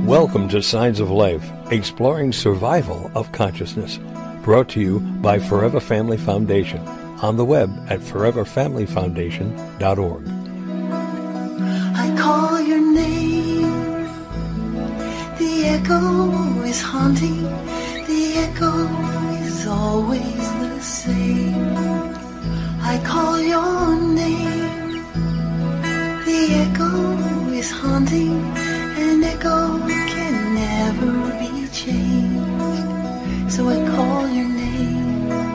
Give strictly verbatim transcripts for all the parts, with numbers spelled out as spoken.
Welcome to Signs of Life, exploring survival of consciousness. Brought to you by Forever Family Foundation. On the web at forever family foundation dot org. I call your name. The echo is haunting. The echo is always the same. I call your name. The echo is haunting. An echo can never be changed. So I call your name.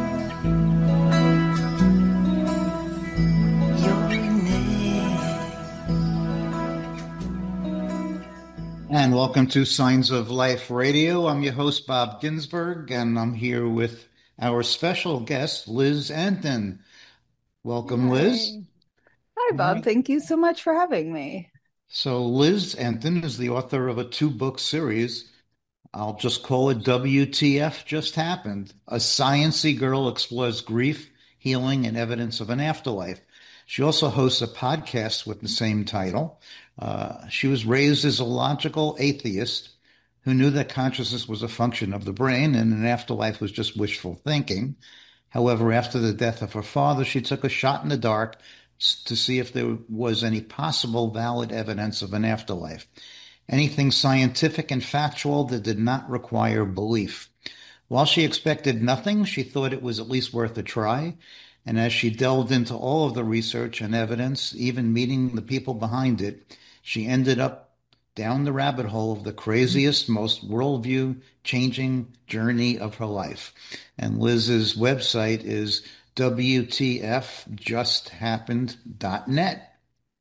And welcome to Signs of Life Radio. I'm your host, Bob Ginsberg, and I'm here with our special guest, Liz Anton. Welcome, Hi. Liz. Hi, Bob. Right. Thank you so much for having me. So Liz Anton is the author of a two-book series. I'll just call it W T F Just Happened. A Sciency Girl Explores Grief, Healing, and Evidence of an Afterlife. She also hosts a podcast with the same title. Uh, she was raised as a logical atheist who knew that consciousness was a function of the brain and an afterlife was just wishful thinking. However, after the death of her father, she took a shot in the dark to see if there was any possible valid evidence of an afterlife. Anything scientific and factual that did not require belief. While she expected nothing, she thought it was at least worth a try. And as she delved into all of the research and evidence, even meeting the people behind it, she ended up down the rabbit hole of the craziest, most worldview-changing journey of her life. And Liz's website is W T F just happened dot net.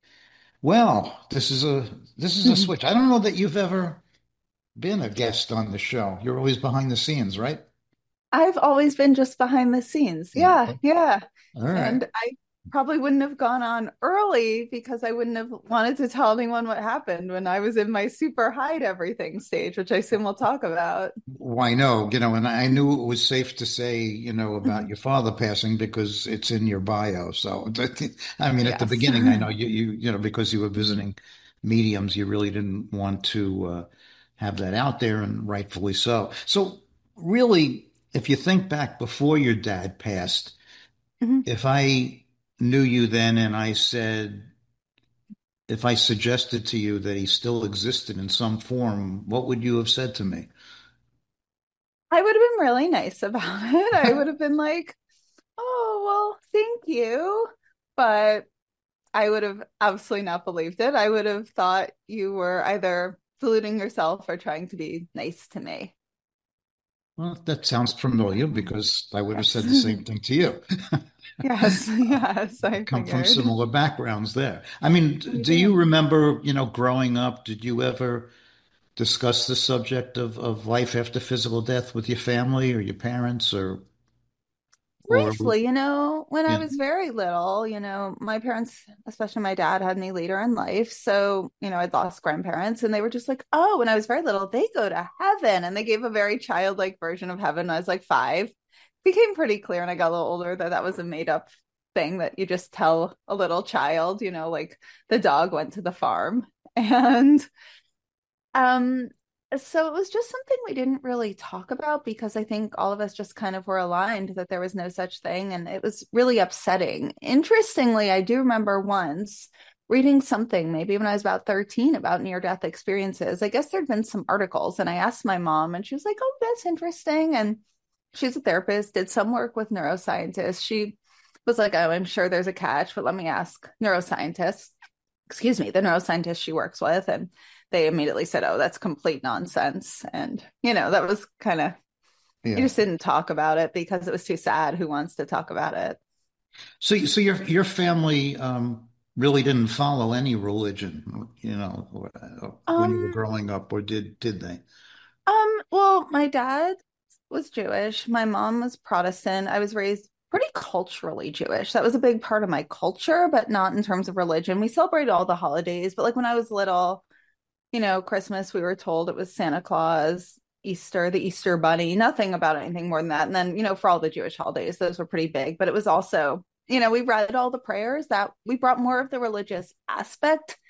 Well, this is a this is a switch. I don't know that you've ever been a guest on the show. You're always behind the scenes, right? I've always been just behind the scenes. Yeah, yeah. All right. And I probably wouldn't have gone on early because I wouldn't have wanted to tell anyone what happened when I was in my super hide everything stage, which I assume we'll talk about. Why, no, you know, and I knew it was safe to say, you know, about your father passing because it's in your bio. So, I mean, at the Yes. beginning, I know you, you, you know, because you were visiting mediums, you really didn't want to uh, have that out there, and rightfully so. So, really, if you think back before your dad passed, Mhm. if I knew you then and I said, if I suggested to you that he still existed in some form, what would you have said to me? I would have been really nice about it. I would have been like, oh, well, thank you. But I would have absolutely not believed it. I would have thought you were either deluding yourself or trying to be nice to me. Well, that sounds familiar because I would have Yes. said the same thing to you. Yes, yes, I Come from figured. similar backgrounds there. I mean, d- We do you do. remember, you know, growing up, did you ever discuss the subject of, of life after physical death with your family or your parents or, or, Briefly, you know, when I yeah, was very little, you know, my parents, especially my dad, had me later in life. So, you know, I'd lost grandparents and they were just like, oh, when I was very little, they go to heaven. And they gave a very childlike version of heaven when I was like five. Became pretty clear when I got a little older that that was a made up thing that you just tell a little child, you know, like the dog went to the farm. And um, so it was just something we didn't really talk about because I think all of us just kind of were aligned that there was no such thing. And it was really upsetting. Interestingly, I do remember once reading something, maybe when I was about thirteen, about near-death experiences. I guess there'd been some articles, and I asked my mom, and she was like, oh, that's interesting. And she's a therapist, did some work with neuroscientists. She was like, oh, I'm sure there's a catch, but let me ask neuroscientists, excuse me, the neuroscientists she works with. And they immediately said, oh, that's complete nonsense. And, you know, that was kind of, you yeah. just didn't talk about it because it was too sad. Who wants to talk about it? So, so your, your family, um, really didn't follow any religion, you know, when you were Um, growing up, or did, did they? um, well, my dad was Jewish. My mom was Protestant. I was raised pretty culturally Jewish. That was a big part of my culture, but not in terms of religion. We celebrated all the holidays, but like when I was little, you know, Christmas, we were told it was Santa Claus, Easter, the Easter Bunny, nothing about anything more than that. And then, you know, for all the Jewish holidays, those were pretty big, but it was also, you know, we read all the prayers that we brought more of the religious aspect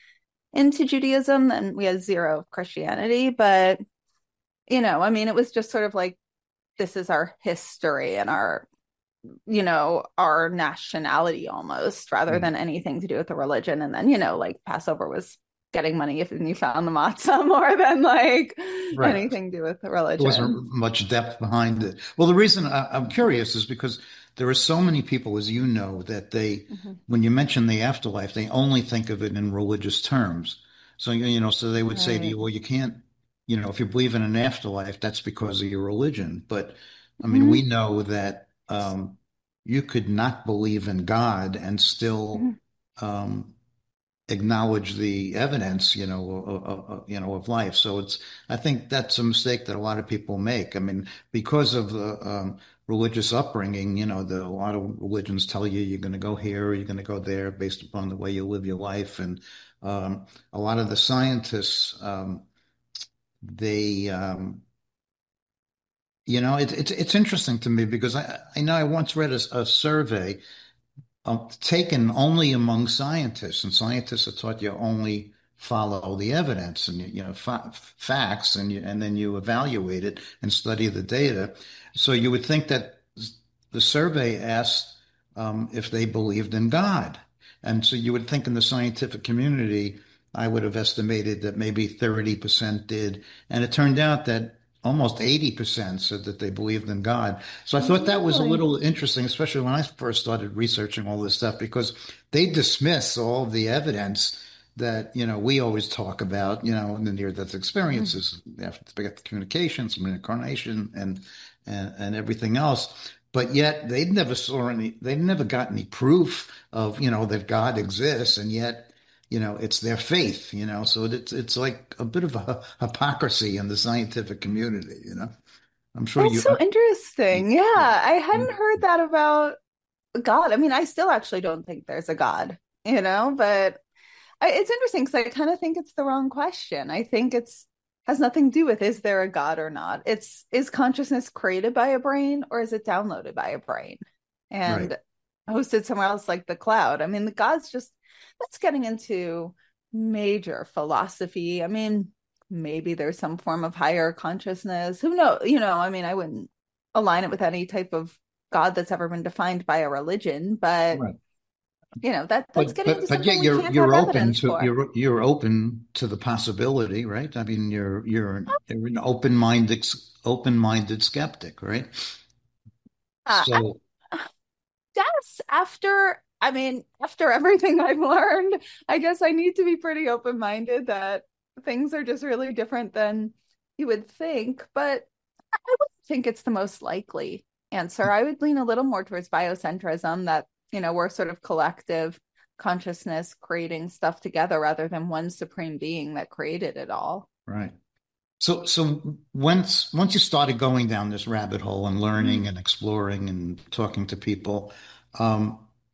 into Judaism, and we had zero of Christianity. But, you know, I mean, it was just sort of like, this is our history and our, you know, our nationality almost, rather Mm. than anything to do with the religion. And then, you know, like Passover was getting money if you found the matzah more than like Right. anything to do with the There wasn't religion. much depth behind it. Well, the reason I, I'm curious is because there are so many people, as you know, that they, Mm-hmm. when you mention the afterlife, they only think of it in religious terms. So, you you know, so they would say to Right. you, well, you can't, you know, if you believe in an afterlife, that's because of your religion. But I mean, Mm-hmm. we know that um, you could not believe in God and still Mm-hmm. um, acknowledge the evidence, you know, of, of, you know, of life. So it's, I think that's a mistake that a lot of people make. I mean, because of the um, religious upbringing, you know, the, a lot of religions tell you you're going to go here, or you're going to go there based upon the way you live your life. And um, a lot of the scientists, um, they, um, you know, it, it's it's interesting to me because I, I know I once read a, a survey uh, taken only among scientists, and scientists are taught you only follow the evidence and you know fa facts, and you, and then you evaluate it and study the data. So you would think that the survey asked um, if they believed in God, and so you would think in the scientific community, I would have estimated that maybe thirty percent did, and it turned out that almost eighty percent said that they believed in God. So I thought that was a Really? little interesting, especially when I first started researching all this stuff, because they dismiss all of the evidence that, you know, we always talk about, you know, in the near-death Mm-hmm. experiences, after the communications, reincarnation, and, and and everything else. But yet they never saw any, they never got any proof of, you know, that God exists, and yet you know, it's their faith, you know, so it's it's like a bit of a hypocrisy in the scientific community, you know. I'm sure That's you, so you, interesting. Yeah, you I hadn't heard that about God. I mean, I still actually don't think there's a God, you know, but I, it's interesting because I kind of think it's the wrong question. I think it's has nothing to do with is there a God or not. It's is consciousness created by a brain or is it downloaded by a brain right. and hosted somewhere else like the cloud? I mean, the God's just that's getting into major philosophy. I mean, maybe there's some form of higher consciousness. Who knows? You know, I mean, I wouldn't align it with any type of God that's ever been defined by a religion, but Right. you know that that's But getting but into but something yet we you're can't have you're open evidence to for. you're you're open to the possibility, right? I mean, you're you're, you're an open-minded open-minded skeptic, right? Uh, I So guess after, I mean, after everything I've learned, I guess I need to be pretty open-minded that things are just really different than you would think. But I wouldn't think it's the most likely answer. I would lean a little more towards biocentrism, that, you know, we're sort of collective consciousness creating stuff together rather than one supreme being that created it all. right. So, so once once you started going down this rabbit hole and Mhm. learning and exploring and talking to people, um,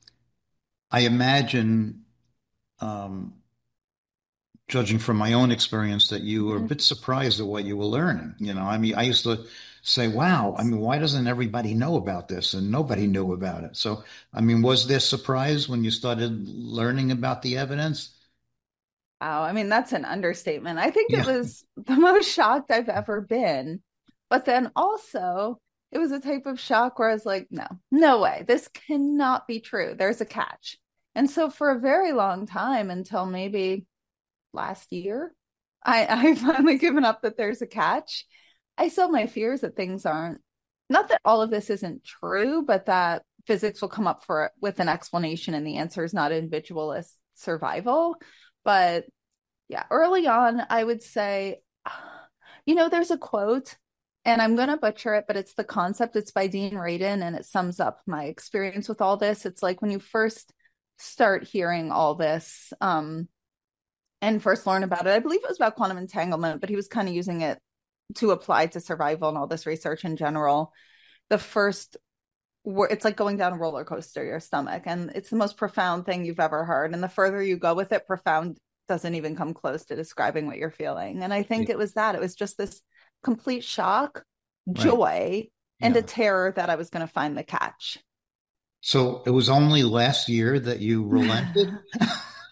I imagine, um, judging from my own experience, that you were a Mhm. bit surprised at what you were learning. You know, I mean, I used to say, "Wow, I mean, why doesn't everybody know about this?" And nobody knew about it. So, I mean, was there surprise when you started learning about the evidence? Wow, I mean, that's an understatement. I think it Yeah, was the most shocked I've ever been. But then also, it was a type of shock where I was like, no, no way. This cannot be true. There's a catch. And so for a very long time, until maybe last year, I, I finally given up that there's a catch. I still have my fears that things aren't, not that all of this isn't true, but that physics will come up for with an explanation and the answer is not individualist survival. But yeah, early on, I would say, you know, there's a quote, and I'm going to butcher it, but it's the concept. It's by Dean Radin, and it sums up my experience with all this. It's like when you first start hearing all this um, and first learn about it, I believe it was about quantum entanglement, but he was kind of using it to apply to survival and all this research in general. The first it's like going down a roller coaster, your stomach, and it's the most profound thing you've ever heard. And the further you go with it, profound doesn't even come close to describing what you're feeling. And I yeah, think it was that. It was just this complete shock, right. joy, and a Yeah. terror that I was going to find the catch. So it was only last year that you relented?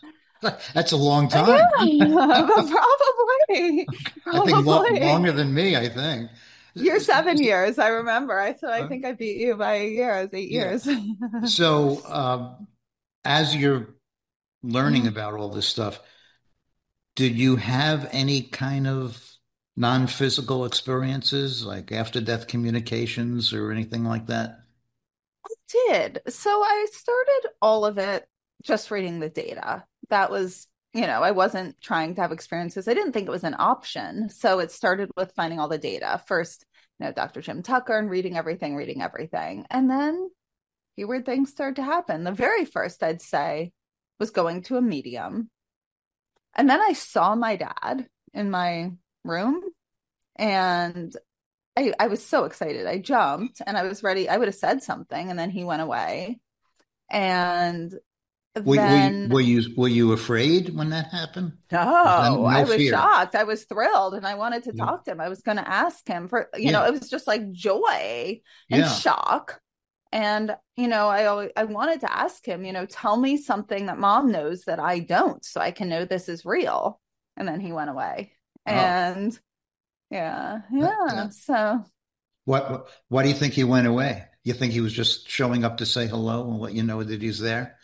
That's a long Yeah, time. but probably, I think lo probably. longer than me, I think. You're seven years, I remember. I so I Uh, think I beat you by a year. I was eight yeah. years. So, um, as you're learning Mhm. about all this stuff, did you have any kind of non-physical experiences like after death communications or anything like that? Did. So I started all of it just reading the data. That was, you know, I wasn't trying to have experiences. I didn't think it was an option. So it started with finding all the data. First, you know, Doctor Jim Tucker and reading everything, reading everything. And then few weird things started to happen. The very first, I'd say, was going to a medium. And then I saw my dad in my room and I, I was so excited. I jumped and I was ready. I would have said something and then he went away. And Were, were you then, were you were you afraid when that happened? Was that no, no I was fear? shocked. I was thrilled and I wanted to Yeah. talk to him. I was going to ask him for, you know, Yeah. it was just like joy and Yeah. shock. And, you know, I always, I wanted to ask him, you know, tell me something that mom knows that I don't, so I can know this is real. And then he went away. Oh, And yeah, that, yeah. that, So, what, what, why do you think he went away? You think he was just showing up to say hello and let you know that he's there?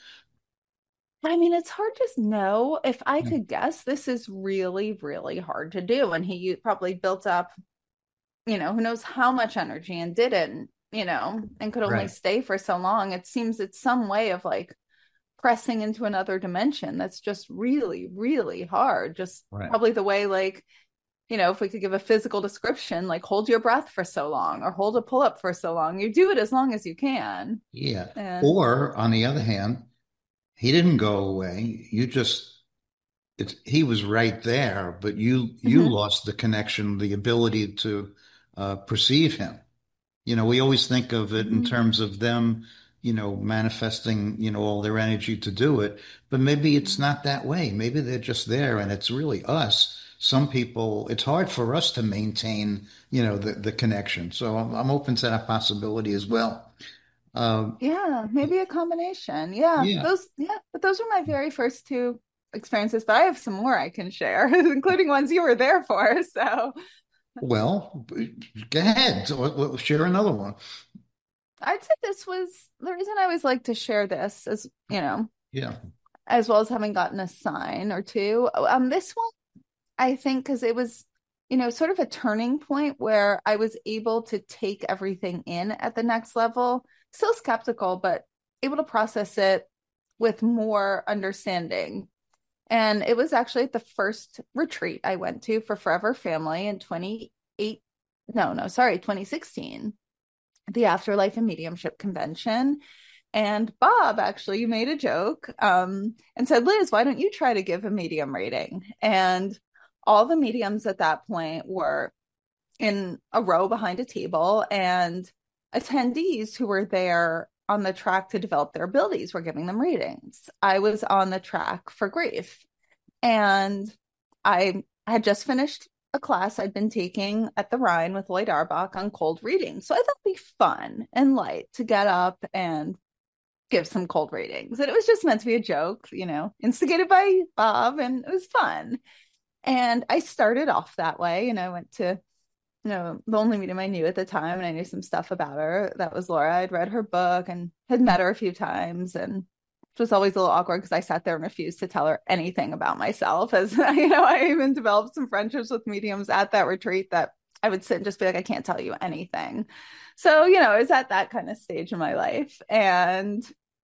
I mean, it's hard to know. If I Yeah. could guess, this is really, really hard to do. And he probably built up, you know, who knows how much energy and didn't, you know, and could only Right. stay for so long. It seems it's some way of like pressing into another dimension that's just really, really hard. Just Right. probably the way, like, you know, if we could give a physical description, like hold your breath for so long or hold a pull up for so long, you do it as long as you can. Yeah. And Or on the other hand, he didn't go away. You just it's he was right there, but you you Mhm, lost the connection, the ability to uh, perceive him. You know, we always think of it in mhm. terms of them, you know, manifesting, you know, all their energy to do it. But maybe it's not that way. Maybe they're just there and it's really us. Some people, it's hard for us to maintain, you know, the, the connection. So I'm, I'm open to that possibility as well. Um, Yeah, maybe a combination. Yeah, yeah. those, yeah, but those were my very first two experiences. But I have some more I can share, including ones you were there for. So Well, go ahead. Or- or Share another one. I'd say this was the reason I always like to share this, as you know, Yeah. as well as having gotten a sign or two. Um, this one, I think, because it was, you know, sort of a turning point where I was able to take everything in at the next level, still skeptical, but able to process it with more understanding. And it was actually at the first retreat I went to for Forever Family in twenty-eight, no, no, sorry, twenty sixteen, the Afterlife and Mediumship Convention. And Bob actually made a joke um, and said, Liz, why don't you try to give a medium reading? And all the mediums at that point were in a row behind a table, and attendees who were there on the track to develop their abilities were giving them readings. I was on the track for grief, and I had just finished a class I'd been taking at the Rhine with Lloyd Arbach on cold reading. So I thought it'd be fun and light to get up and give some cold readings. And it was just meant to be a joke, you know, instigated by Bob, and it was fun. And I started off that way, and I went to, you know, the only medium I knew at the time, and I knew some stuff about her. That was Laura. I'd read her book and had met her a few times, and it was always a little awkward because I sat there and refused to tell her anything about myself. As you know, I even developed some friendships with mediums at that retreat that I would sit and just be like, I can't tell you anything. So, you know, I was at that kind of stage in my life. And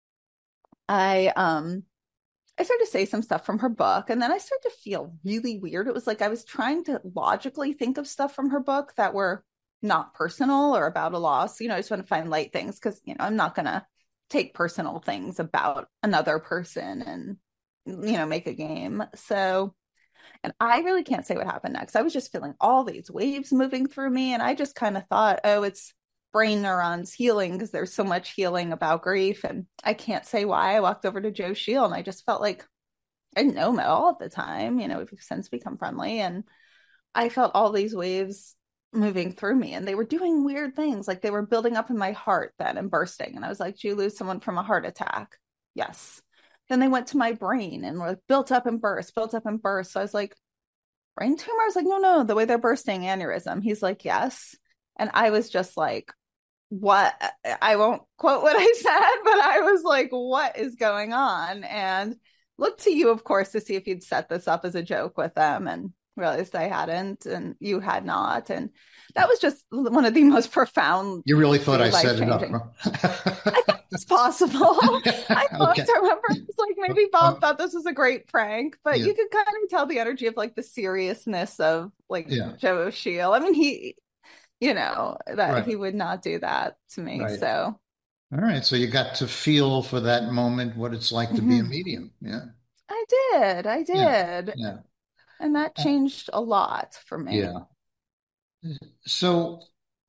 I um I started to say some stuff from her book, and then I started to feel really weird. It was like I was trying to logically think of stuff from her book that were not personal or about a loss. You know, I just want to find light things because, you know, I'm not going to take personal things about another person and, you know, make a game. So, and I really can't say what happened next. I was just feeling all these waves moving through me, and I just kind of thought, oh, it's brain neurons healing because there's so much healing about grief. And I can't say why. I walked over to Joe Shield and I just felt like I didn't know him at all at the time. You know, we've since become friendly, and I felt all these waves moving through me, and they were doing weird things. Like they were building up in my heart then and bursting. And I was like, did you lose someone from a heart attack? Yes. then they went to my brain and were like built up and burst, built up and burst. So I was like, brain tumor? I was like, no, no, the way they're bursting, aneurysm. He's like, yes. And I was just like, what? I won't quote what I said, but I was like, what is going on? And looked to you, of course, to see if you'd set this up as a joke with them, and realized I hadn't and you had not. And that was just one of the most profound. You really thought I set it up, huh? I thought it was possible. I thought, okay. I remember it was like maybe Bob thought this was a great prank, but yeah. You could kind of tell the energy of like the seriousness of like yeah. Joe O'Sheal. I mean, he, you know, that right. He would not do that to me. Right. So. All right. So you got to feel for that moment what it's like to mm-hmm. be a medium. Yeah. I did. I did. Yeah. yeah. And that changed a lot for me. Yeah. So,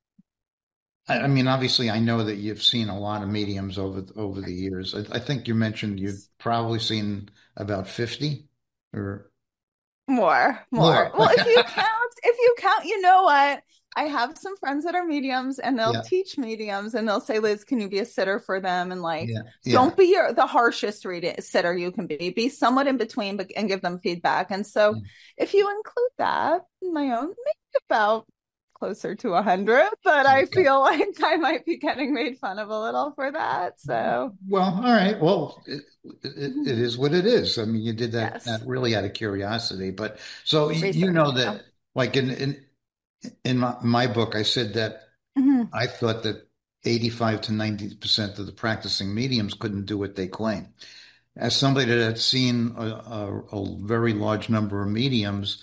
I mean, obviously, I know that you've seen a lot of mediums over over the years. I, I think you mentioned you've probably seen about fifty or more, more. more. Well, if you count, if you count, you know what? I have some friends that are mediums, and they'll yeah. teach mediums, and they'll say, "Liz, can you be a sitter for them?" And like, yeah. Yeah. don't be your, the harshest reading, sitter you can be. Be somewhat in between, but and give them feedback. And so, yeah. if you include that, my own, maybe about closer to a hundred, but I okay. feel like I might be getting made fun of a little for that. So, well, all right. Well, it, it, it is what it is. I mean, you did that, yes. that really out of curiosity, but so Research, you know that, yeah. like in in in my, my book, I said that mm-hmm. I thought that eighty-five to ninety percent of the practicing mediums couldn't do what they claim. As somebody that had seen a, a, a very large number of mediums.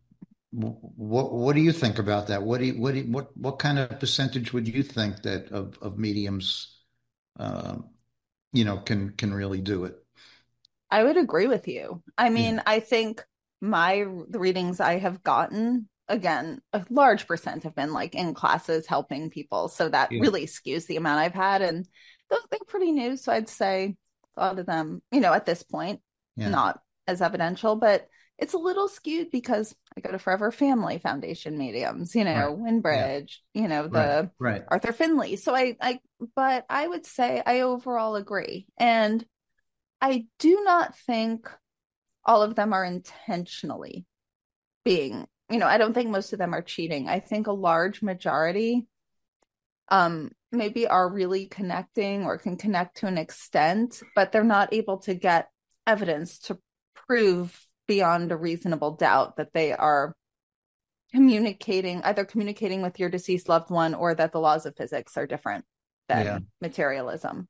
What what do you think about that? What do you, what do you, what what kind of percentage would you think that of of mediums, uh, you know, can can really do it? I would agree with you. I mean, yeah. I think my the readings I have gotten, again, a large percent have been like in classes helping people, so that yeah. really skews the amount I've had, and they're, they're pretty new. So I'd say a lot of them, you know, at this point, yeah. not as evidential, but it's a little skewed because I go to Forever Family Foundation mediums, you know, right. Winbridge, yeah. you know, the right. Right. Arthur Finley. So I, I, but I would say I overall agree. And I do not think all of them are intentionally being, you know, I don't think most of them are cheating. I think a large majority um, maybe are really connecting or can connect to an extent, but they're not able to get evidence to prove beyond a reasonable doubt that they are communicating, either communicating with your deceased loved one or that the laws of physics are different than yeah. materialism.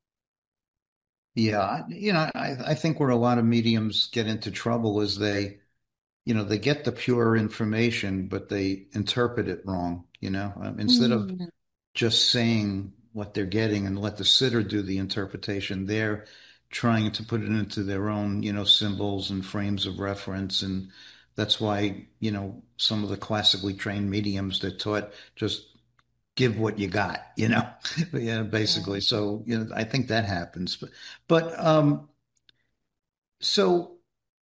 Yeah. You know, I, I think where a lot of mediums get into trouble is they, you know, they get the pure information, but they interpret it wrong, you know, um, instead mm. of just saying what they're getting and let the sitter do the interpretation, they're trying to put it into their own, you know, symbols and frames of reference. And that's why, you know, some of the classically trained mediums that taught just give what you got, you know, yeah, basically. Yeah. So, you know, I think that happens. But, but, um, so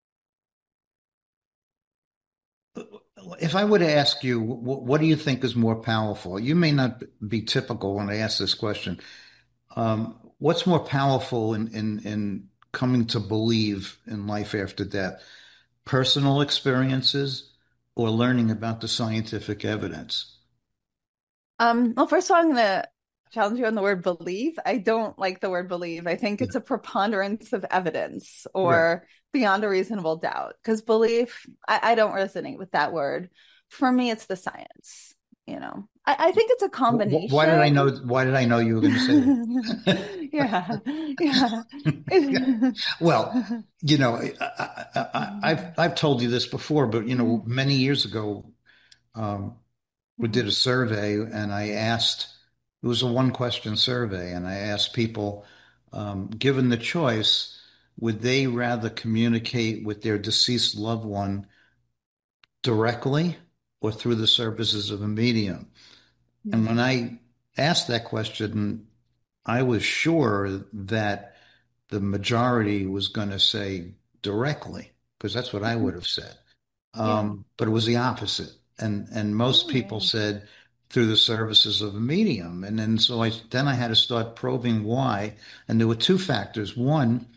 if I were to ask you, what, what do you think is more powerful? You may not be typical when I ask this question. Um, What's more powerful in, in, in coming to believe in life after death? Personal experiences or learning about the scientific evidence? Um, well, first of all, I'm going to challenge you on the word believe. I don't like the word believe. I think it's a preponderance of evidence or right. beyond a reasonable doubt. Because belief, I, I don't resonate with that word. For me, it's the science. You know, I, I think it's a combination. Why did I know? Why did I know you were going to say that? yeah, yeah. yeah. Well, you know, I, I, I've I've told you this before, but you know, many years ago, um, we did a survey, and I asked. It was a one-question survey, and I asked people, um, given the choice, would they rather communicate with their deceased loved one directly or through the services of a medium? Mm-hmm. And when I asked that question, I was sure that the majority was going to say directly, because that's what I would have said. Um, yeah. But it was the opposite. And and most oh, people yeah. said through the services of a medium. And then so I then I had to start probing why. And there were two factors. One,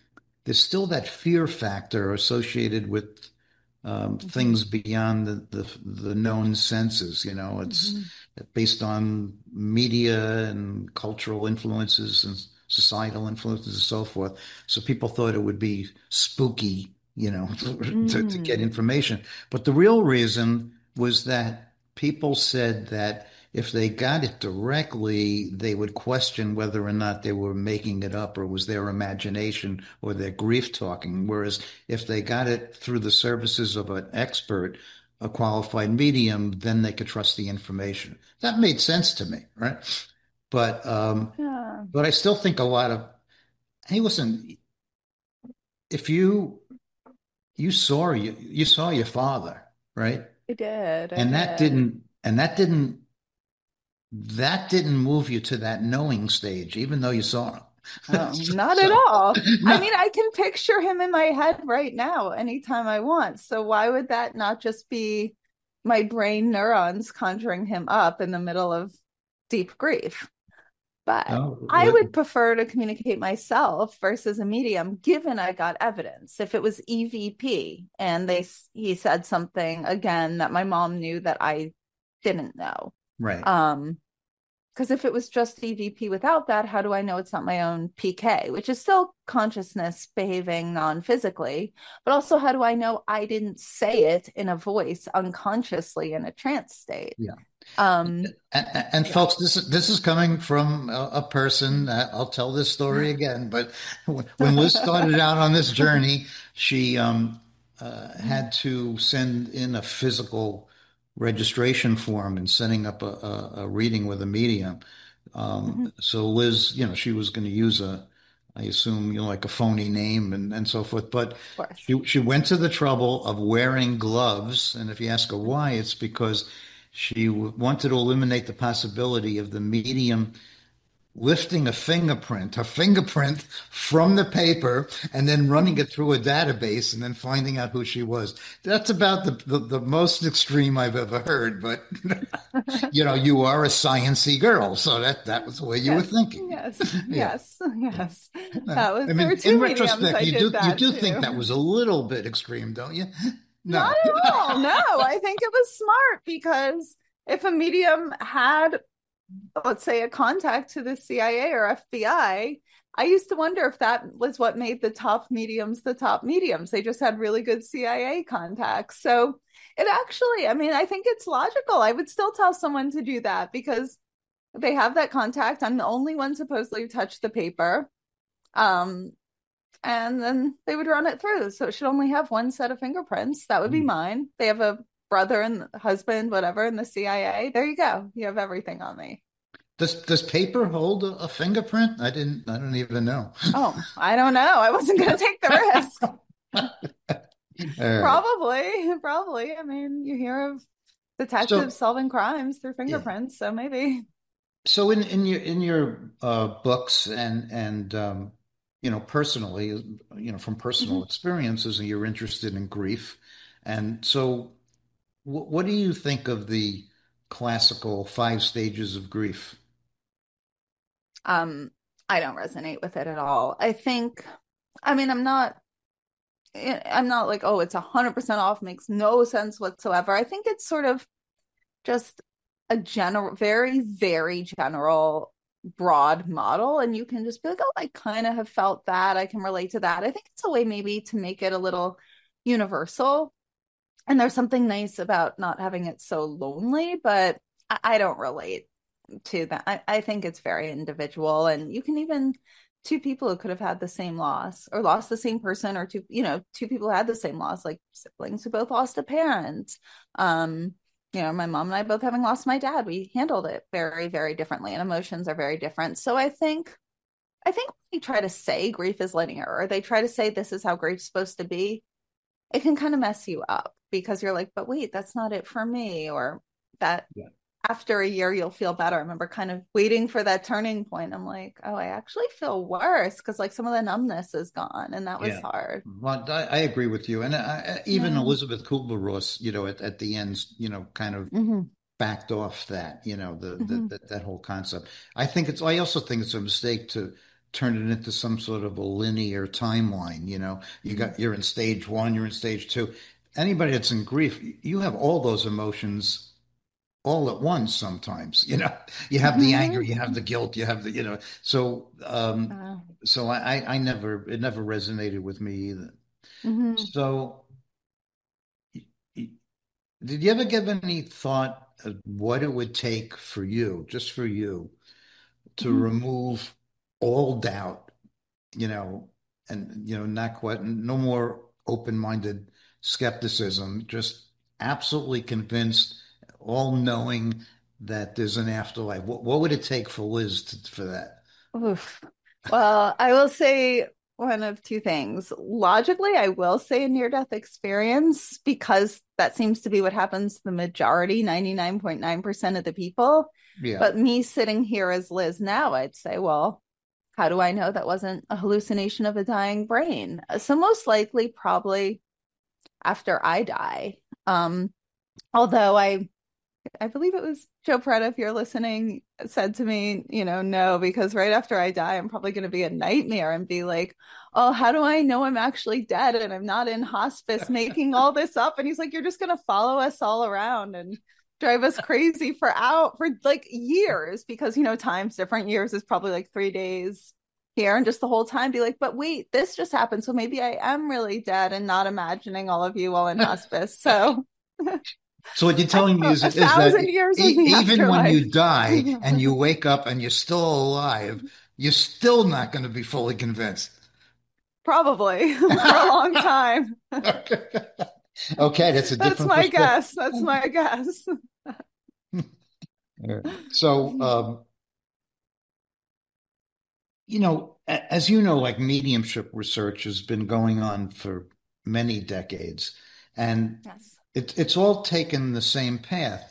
there's still that fear factor associated with um, Mm-hmm. things beyond the, the the known senses. You know, it's Mm-hmm. based on media and cultural influences and societal influences and so forth. So people thought it would be spooky, you know, to, to get Mm. information. But the real reason was that people said that if they got it directly, they would question whether or not they were making it up or was their imagination or their grief talking. Whereas if they got it through the services of an expert, a qualified medium, then they could trust the information. That made sense to me, right? But um, Yeah, but I still think a lot of, hey, listen, if you you saw you you saw your father, right? I did. I And that did. didn't and that didn't that didn't move you to that knowing stage, even though you saw him. Oh, So, not at so all. I no, mean, I can picture him in my head right now anytime I want. So why would that not just be my brain neurons conjuring him up in the middle of deep grief? But no, I li- would prefer to communicate myself versus a medium, given I got evidence. If it was E V P and they he said something again that my mom knew that I didn't know. right. Um, because if it was just E V P without that, how do I know it's not my own P K, which is still consciousness behaving non-physically, but also how do I know I didn't say it in a voice unconsciously in a trance state? Yeah. Um, And, and yeah. folks, this is this is coming from a, a person. uh, I'll tell this story again, but when when Liz started out on this journey, she um, uh, had to send in a physical registration form and setting up a, a, a reading with a medium. Um, Mhm. so Liz, you know, she was going to use a, I assume, you know, like a phony name and, and so forth. But Of course. she she went to the trouble of wearing gloves. And if you ask her why, it's because she w- wanted to eliminate the possibility of the medium lifting a fingerprint, a fingerprint from the paper, and then running it through a database and then finding out who she was. That's about the, the, the most extreme I've ever heard. But, you know, you are a sciencey girl. So that, that was the way you were Yes, thinking. yes, Yeah. yes, yes. Uh, That was I there were mean, in two mediums retrospect, I you did do, you that do think that too. was a little bit extreme, don't you? Not No. at all. No, I think it was smart because if a medium had, let's say, a contact to the C I A or F B I, I used to wonder if that was what made the top mediums the top mediums. They just had really good C I A contacts. So it actually, I mean, I think it's logical. I would still tell someone to do that because they have that contact. I'm the only one supposedly who touched the paper. Um, and then they would run it through. So it should only have one set of fingerprints. That would be mine. They have a brother and husband, whatever, in the C I A. There you go. You have everything on me. Does does paper hold a, a fingerprint? I didn't. I don't even know. Oh, I don't know. I wasn't going to take the risk. All right. Probably, probably. I mean, you hear of detectives So solving crimes through yeah. fingerprints, so maybe. So in in your in your uh, books and and um, you know personally, you know from personal Mhm. experiences, you're interested in grief, and so wh- what do you think of the classical five stages of grief? Um, I don't resonate with it at all. I think, I mean, I'm not, I'm not like, oh, it's a hundred percent off, makes no sense whatsoever. I think it's sort of just a general, very, very general, broad model. And you can just be like, oh, I kind of have felt that. I can relate to that. I think it's a way maybe to make it a little universal. And there's something nice about not having it so lonely, but I, I don't relate to that. I, I think it's very individual. And you can even, two people who could have had the same loss or lost the same person, or two, you know, two people who had the same loss, like siblings who both lost a parent. Um, you know, my mom and I both having lost my dad, we handled it very, very differently, and emotions are very different. So I think, I think when they try to say grief is linear, or they try to say this is how grief's supposed to be, it can kind of mess you up because you're like, but wait, that's not it for me. Or that Yeah. after a year, you'll feel better. I remember kind of waiting for that turning point. I'm like, oh, I actually feel worse because like some of the numbness is gone. And that was Yeah. hard. Well, I, I agree with you, and I, I- even Yeah. Elizabeth Kubler-Ross, you know, at, at the end, you know, kind of Mm-hmm. backed off that, you know, the, Mm-hmm. the, that that whole concept. I think it's. I also think it's a mistake to turn it into some sort of a linear timeline. You know, you got you're in stage one, you're in stage two. Anybody that's in grief, you have all those emotions all at once sometimes. You know, you have the anger, Mhm. you have the guilt, you have the, you know, so um Uh, so I I I never it never resonated with me either. mhm. So y- y- did you ever give any thought of what it would take for you, just for you, to Mhm. remove all doubt, you know, and you know, not quite no more open-minded skepticism, just absolutely convinced, all knowing that there's an afterlife. What what would it take for Liz to, for that? Oof. Well, I will say one of two things. Logically, I will say a near-death experience because that seems to be what happens to the majority, ninety-nine point nine percent of the people. Yeah. But me sitting here as Liz now, I'd say, well, how do I know that wasn't a hallucination of a dying brain? So most likely, probably after I die. Um, although I I believe it was Joe Peretta, if you're listening, said to me, you know, no, because right after I die, I'm probably going to be a nightmare and be like, oh, how do I know I'm actually dead and I'm not in hospice making all this up? And he's like, you're just going to follow us all around and drive us crazy for out for like years because, you know, time's different. Years is probably like three days here and just the whole time be like, but wait, this just happened. So maybe I am really dead and not imagining all of you while in hospice. So So what you're I telling don't me know, is a is that thousand years in e the even when afterlife. you die and you wake up and you're still alive, you're still not going to be fully convinced. Probably for a long time. Okay. Okay, that's a That's different my perspective. guess. That's my guess. All right. So, um, you know, a- as you know, like mediumship research has been going on for many decades, and Yes. it, it's all taken the same path.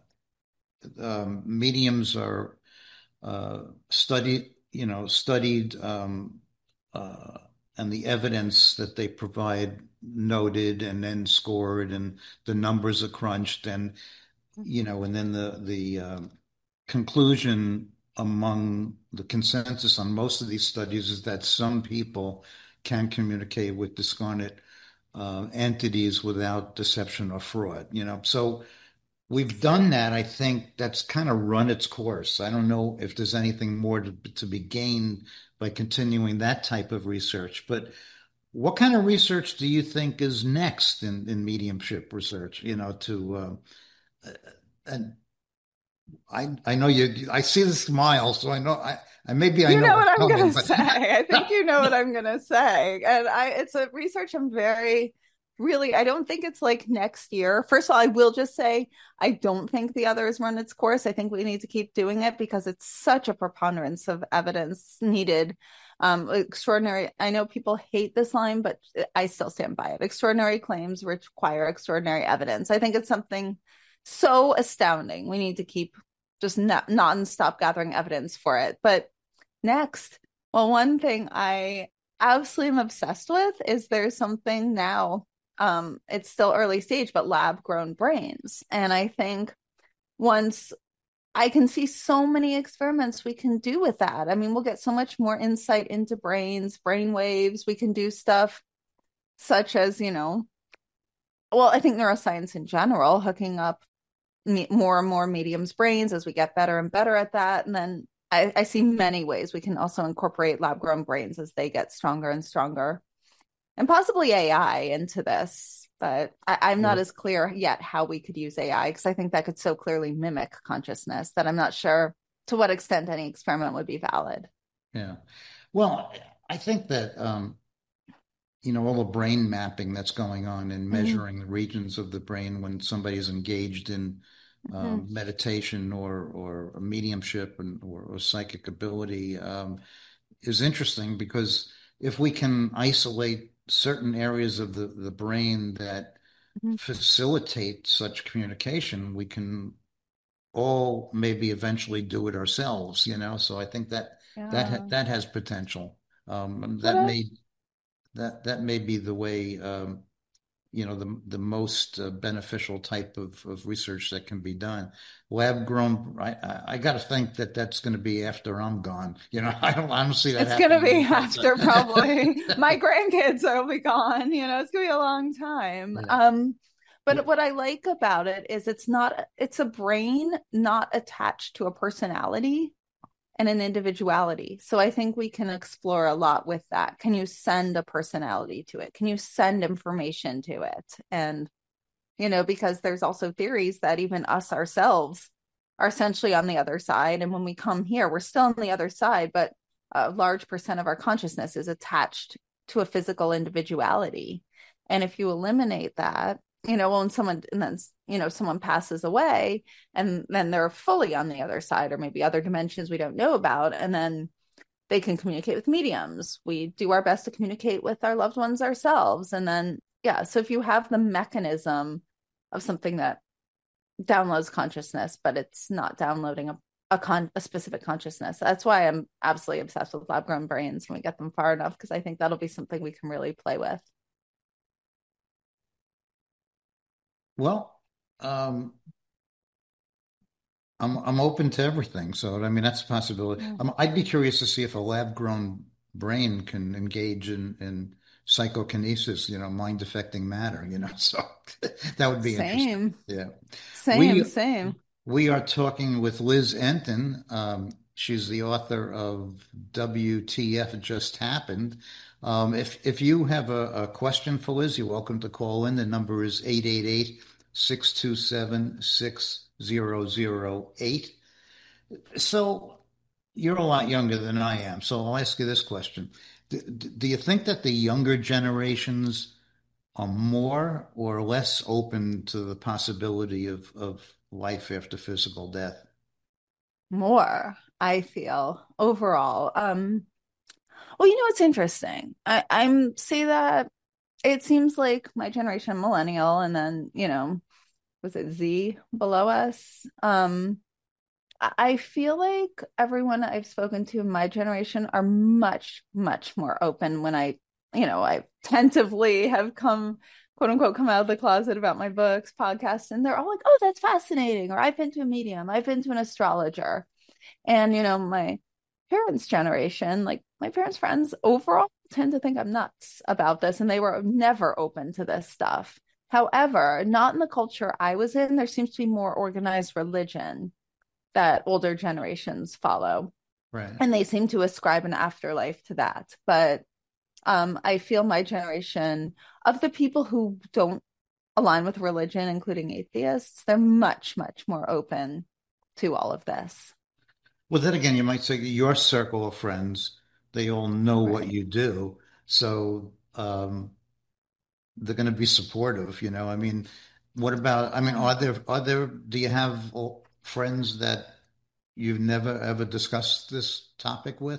Um, mediums are uh, studied, you know, studied, um, uh, and the evidence that they provide noted and then scored, and the numbers are crunched, and you know, and then the the um, conclusion among the consensus on most of these studies is that some people can communicate with discarnate uh, entities without deception or fraud. You know, so we've done that. I think that's kind of run its course. I don't know if there's anything more to, to be gained by continuing that type of research. But what kind of research do you think is next in, in mediumship research? You know, to uh, and I I know you. I see the smile, so I know I, I maybe I You know know what what's I'm coming, gonna but say. I think you know what I'm gonna say. And I it's a research I'm very really I don't think it's like next year. First of all, I will just say I don't think the other has run its course. I think we need to keep doing it because it's such a preponderance of evidence needed. Um, extraordinary. I know people hate this line, but I still stand by it. Extraordinary claims require extraordinary evidence. I think it's something so astounding. We need to keep just not non-stop gathering evidence for it. But next, well, one thing I absolutely am obsessed with is there's something now. Um, it's still early stage, but lab grown brains. And I think once I can see so many experiments we can do with that. I mean, we'll get so much more insight into brains, brain waves. We can do stuff such as, you know, well, I think neuroscience in general, hooking up me- more and more mediums' brains as we get better and better at that. And then I, I see many ways we can also incorporate lab grown brains as they get stronger and stronger, and possibly A I into this. But I, I'm not well, as clear yet how we could use A I because I think that could so clearly mimic consciousness that I'm not sure to what extent any experiment would be valid. yeah. Well, I think that um, you know, all the brain mapping that's going on and Mm-hmm. measuring the regions of the brain when somebody's engaged in Mm-hmm. um, meditation or or a mediumship and or, or psychic ability um, is interesting because if we can isolate certain areas of the, the brain that Mm-hmm. facilitate such communication, we can all maybe eventually do it ourselves, you know. So I think that that ha Yeah. that has potential. Um, What that a may that that may be the way. Um, you know, the the most uh, beneficial type of, of research that can be done. Lab grown, I I, I got to think that that's going to be after I'm gone. You know, I don't I don't see that It's gonna be happening. after probably my grandkids will be gone. You know, it's gonna be a long time. Yeah. Um, but what I like about it is it's not, it's a brain not attached to a personality and an individuality. So I think we can explore a lot with that. Can you send a personality to it? Can you send information to it? And, you know, because there's also theories that even us ourselves are essentially on the other side. And when we come here, we're still on the other side, but a large percent of our consciousness is attached to a physical individuality. And if you eliminate that, you know, when someone, and then, you know, someone passes away and then they're fully on the other side, or maybe other dimensions we don't know about, and then they can communicate with mediums. We do our best to communicate with our loved ones ourselves. And then, yeah, so if you have the mechanism of something that downloads consciousness, but it's not downloading a a, con- a specific consciousness. That's why I'm absolutely obsessed with lab grown brains when we get them far enough, because I think that'll be something we can really play with. Well, um, I'm I'm open to everything. So I mean, that's a possibility. Yeah. Um, I'd be curious to see if a lab-grown brain can engage in in psychokinesis, you know, mind affecting matter, you know. So that would be interesting. Same, Yeah. same, We same. we are talking with Liz Enton. Um, she's the author of W T F Just Happened. Um, if if you have a, a question for Liz, you're welcome to call in. The number is eight eight eight, six two seven, six zero zero eight. So you're a lot younger than I am, so I'll ask you this question. Do, do you think that the younger generations are more or less open to the possibility of, of life after physical death? More, I feel overall. Um, well, you know, it's interesting. I, I'm see that it seems like my generation, millennial, and then, you know, was it Z below us? Um, I I feel like everyone I've spoken to in my generation are much, much more open when I, you know, I tentatively have come, quote unquote, come out of the closet about my books, podcasts, and they're all like, oh, that's fascinating. Or I've been to a medium, I've been to an astrologer. And, you know, my parents' generation, like my parents' friends overall tend to think I'm nuts about this, and they were never open to this stuff. However, not in the culture I was in. There seems to be more organized religion that older generations follow. Right. And they seem to ascribe an afterlife to that. But um, I feel my generation, of the people who don't align with religion, including atheists, they're much, much more open to all of this. Well, then again, you might say your circle of friends, they all know what Right. you do. So um, they're going to be supportive, you know. I mean, what about, I mean, are there, are there, do you have uh, friends that you've never ever discussed this topic with?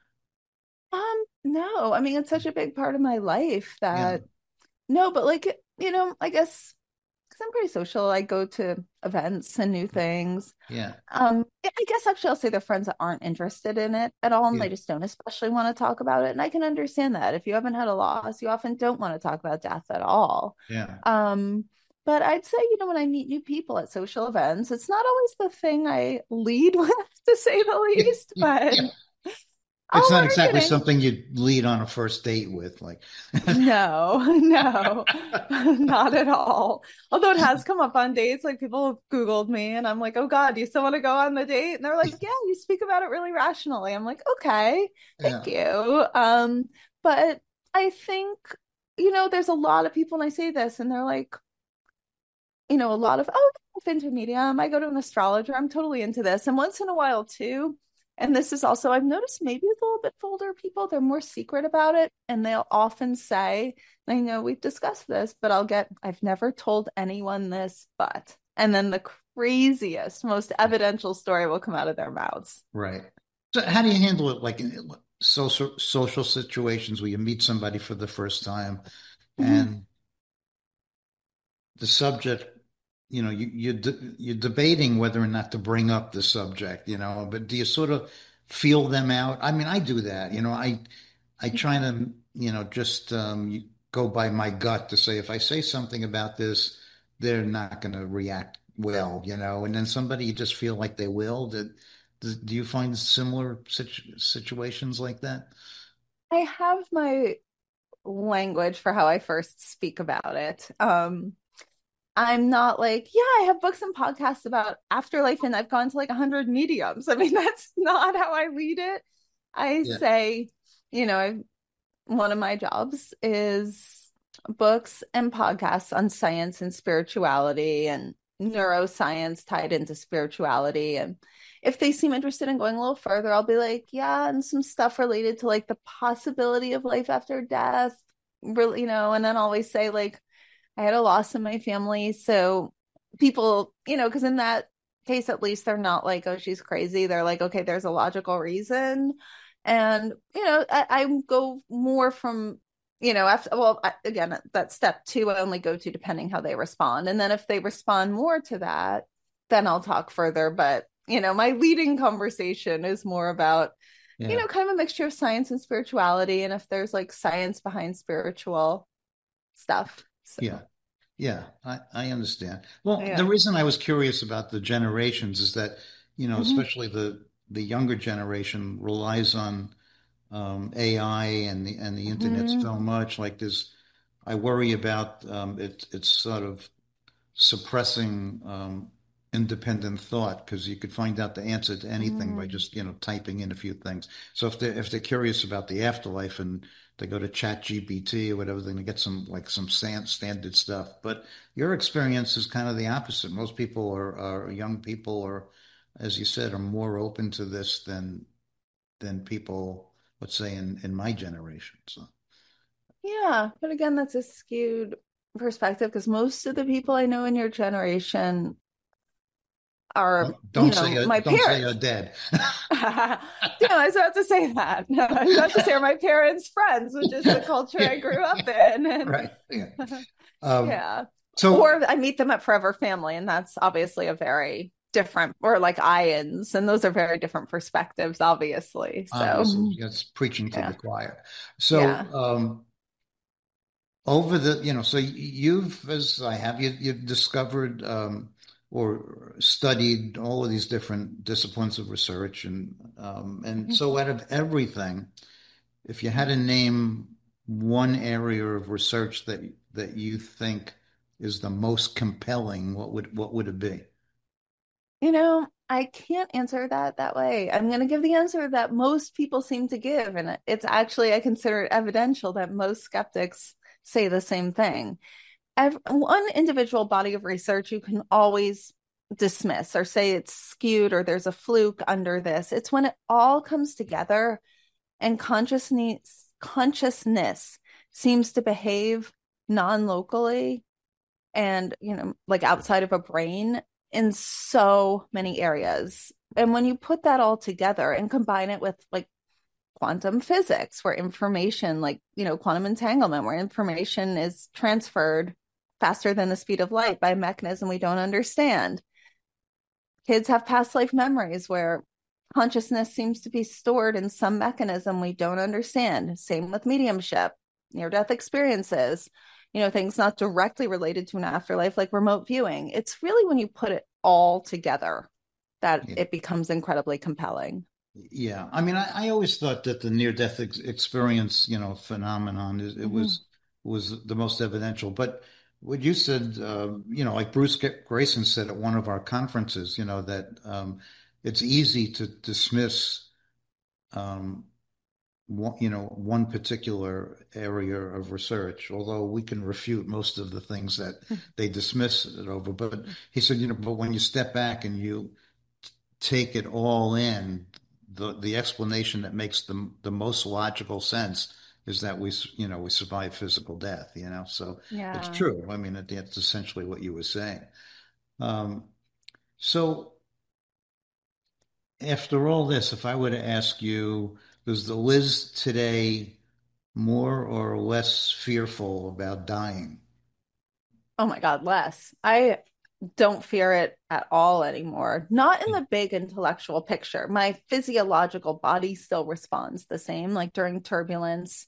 Um, no, I mean, it's such a big part of my life Yeah, that no, but like, you know, I guess because I'm pretty social, I go to events and new things. yeah, Um, I I guess actually I'll say the friends that aren't interested in it at all, and yeah, they just don't especially want to talk about it. And I can understand that. If you haven't had a loss, you often don't want to talk about death at all. yeah. Um, but I'd say, you know, when I meet new people at social events, it's not always the thing I lead with, to say the Yeah, least, yeah, but yeah. It's I'll not learn exactly getting. something you'd lead on a first date with, like. No, no, not at all. Although it has come up on dates, like people have Googled me and I'm like, oh God, do you still want to go on the date? And they're like, yeah, you speak about it really rationally. I'm like, okay, thank Yeah, you. Um, but I think, you know, there's a lot of people, and I say this, and they're like, you know, a lot of, oh, I've been to a medium, I go to an astrologer, I'm totally into this. And once in a while too, and this is also, I've noticed maybe with a little bit older people, they're more secret about it. And they'll often say, I know we've discussed this, but I'll get, I've never told anyone this, but, and then the craziest, most evidential story will come out of their mouths. right. So how do you handle it, like in social social situations where you meet somebody for the first time Mhm. and the subject, you know, you you de you're debating whether or not to bring up the subject, you know, but do you sort of feel them out? I mean, I do that, you know, I I try to, you know, just um, go by my gut to say if I say something about this, they're not going to react well, you know, and then somebody you just feel like they will. Do, do, do you find similar situ situations like that? I have my language for how I first speak about it. Um, I'm not like, yeah, I have books and podcasts about afterlife and I've gone to like a hundred mediums. I mean, that's not how I lead it. I Yeah. say, you know, I've, one of my jobs is books and podcasts on science and spirituality and neuroscience tied into spirituality. And if they seem interested in going a little further, I'll be like, yeah, and some stuff related to like the possibility of life after death, really, you know, and then I'll always say like, I had a loss in my family. So people, you know, because in that case, at least they're not like, oh, she's crazy. They're like, okay, there's a logical reason. And, you know, I, I go more from, you know, after, well, I, again, that step two, I only go to depending how they respond. And then if they respond more to that, then I'll talk further. But, you know, my leading conversation is more about, you Yeah. know, kind of a mixture of science and spirituality. And if there's like science behind spiritual stuff. So, Yeah. Yeah, I, I understand. Well, the yeah. reason I was curious about the generations is that, you know, Mm-hmm. especially the the younger generation relies on um, A I and the and the internet Mm-hmm. so much. Like this, I worry about um, it. It's sort of suppressing um, independent thought because you could find out the answer to anything by Mm. just, you know, typing in a few things. So if they're if they're curious about the afterlife and they go to Chat G P T or whatever, then they get some like some stand, standard stuff. But your experience is kind of the opposite. Most people are, are young people or, as you said, are more open to this than than people, let's say, in in my generation. So Yeah, but again, that's a skewed perspective because most of the people I know in your generation are, don't you don't say know, uh, my don't say you're parents. dead. Yeah, I was about to say that. I was about to say are my parents' friends, which is the culture I grew up in. And Right. Yeah. Um, yeah. so Or I meet them at Forever Family, and that's obviously a very different, or like I-ins, and those are very different perspectives, obviously. obviously, So it's preaching to the yeah, choir. yeah. So um, over the, you know, so you've, as I have, you, you've discovered um, or studied all of these different disciplines of research, and um, and so out of everything, if you had to name one area of research that that you think is the most compelling, what would what would it be? You know, I can't answer that that way. I'm going to give the answer that most people seem to give. And it's actually, I consider it evidential that most skeptics say the same thing. Every, one individual body of research you can always dismiss or say it's skewed or there's a fluke under this. It's when it all comes together and consciousness consciousness seems to behave non-locally and, you know, like outside of a brain in so many areas. And when you put that all together and combine it with like quantum physics, where information, like, you know, quantum entanglement, where information is transferred faster than the speed of light by a mechanism we don't understand. Kids have past life memories where consciousness seems to be stored in some mechanism we don't understand. Same with mediumship, near death experiences, you know, things not directly related to an afterlife, like remote viewing. It's really when you put it all together that Yeah. it becomes incredibly compelling. Yeah, I mean, I, I always thought that the near-death ex experience, you know, phenomenon is it Mm-hmm. was was the most evidential. But what you said, uh, you know, like Bruce G- Grayson said at one of our conferences, you know, that um, it's easy to dismiss, um, one, you know, one particular area of research, although we can refute most of the things that they dismiss it over. But he said, you know, but when you step back and you take it all in, the the explanation that makes the the most logical sense is that we, you know, we survive physical death, you know. So it's Yeah. true. I mean, that's essentially what you were saying. Um, so after all this, if I were to ask you, is the Liz today more or less fearful about dying? Oh my God, less. I don't fear it at all anymore. Not in the big intellectual picture. My physiological body still responds the same, like during turbulence.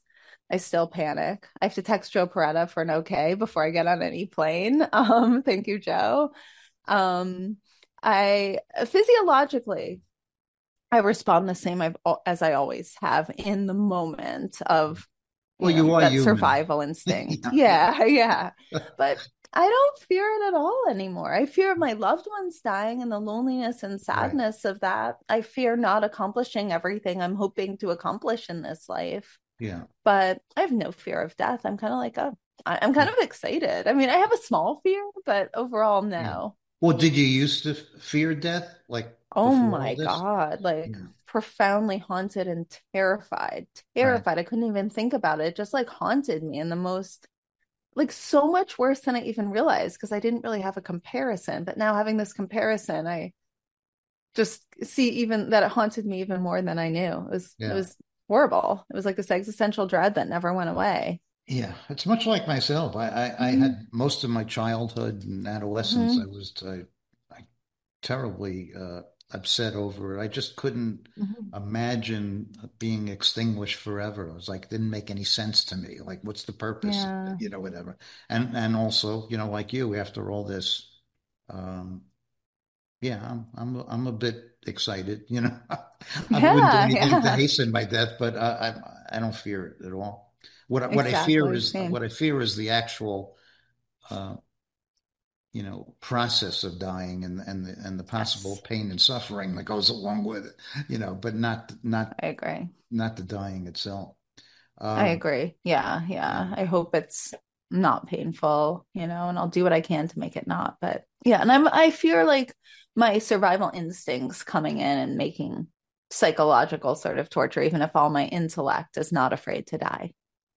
I still panic. I have to text Joe Peretta for an okay before I get on any plane. Um, thank you, Joe. Um, I physiologically, I respond the same I've, as I always have in the moment of, Well, you you know, are that human. survival instinct. Yeah. Yeah, yeah. But I don't fear it at all anymore. I fear my loved ones dying and the loneliness and Right. sadness of that. I fear not accomplishing everything I'm hoping to accomplish in this life. Yeah. But I have no fear of death. I'm kind of like, oh, I'm kind Yeah. of excited. I mean, I have a small fear, but overall, Yeah. no. Well, did you used to fear death like Oh before all my this? God, like Yeah. profoundly haunted and terrified. Right. Terrified. I couldn't even think about it. It just like haunted me in the most, like so much worse than I even realized because I didn't really have a comparison. But now having this comparison, I just see even that it haunted me even more than I knew. It was it Yeah. was horrible. It was like this existential dread that never went away. Yeah. It's much like myself. I, I, I Hmm. had most of my childhood and adolescence. I Hmm. was I, I terribly uh, upset over it. I just couldn't Hmm. imagine being extinguished forever. It was like, didn't make any sense to me. Like, what's the purpose of it? Yeah. You know, whatever. And and also, you know, like you, after all this, um, yeah, I'm I'm I'm a bit excited. You know, I wouldn't do Yeah. anything to Yeah. hasten my death, but I I, I don't fear it at all. What I- what I fear Exactly. is Same. what I fear is the actual. Uh, you know, process of dying and and the, and the possible Yes. pain and suffering that goes along with it, you know, but not not I agree. not the dying itself. I Um, agree. Yeah, yeah, yeah. I hope it's not painful, you know, and I'll do what I can to make it not. But yeah, and I'm I fear like my survival instincts coming in and making psychological sort of torture, even if all my intellect is not afraid to die.